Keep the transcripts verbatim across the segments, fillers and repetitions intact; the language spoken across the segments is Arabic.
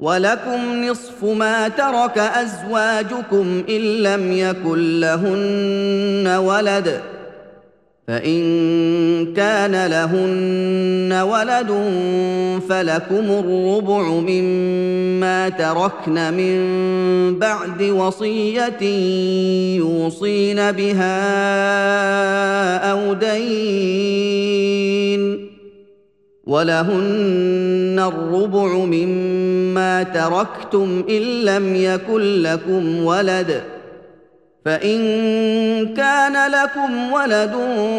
ولكم نصف ما ترك أزواجكم إن لم يكن لهن ولد، فإن كان لهن ولد فلكم الربع مما تركن من بعد وصية يوصين بها أو دين، ولهن الربع مما تركتم إن لم يكن لكم ولد، فإن كان لكم ولد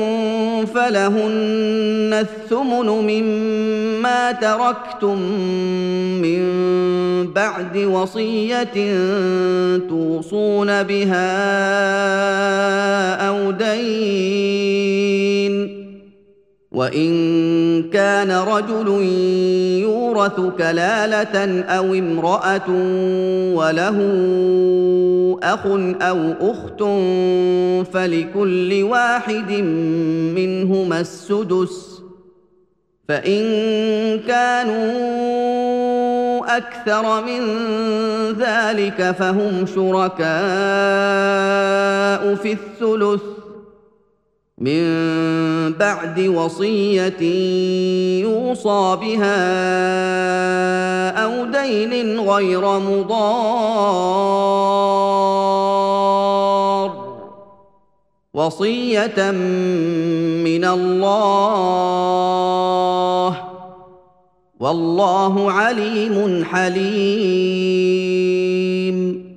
فلهن الثمن مما تركتم من بعد وصية توصون بها أو دين، وإن كان رجل يورث كلالة أو امرأة وله أخ أو أخت فلكل واحد منهما السدس، فإن كانوا أكثر من ذلك فهم شركاء في الثلث من بعد وصية يوصى بها أو دين غير مضار، وصية من الله، والله عليم حليم.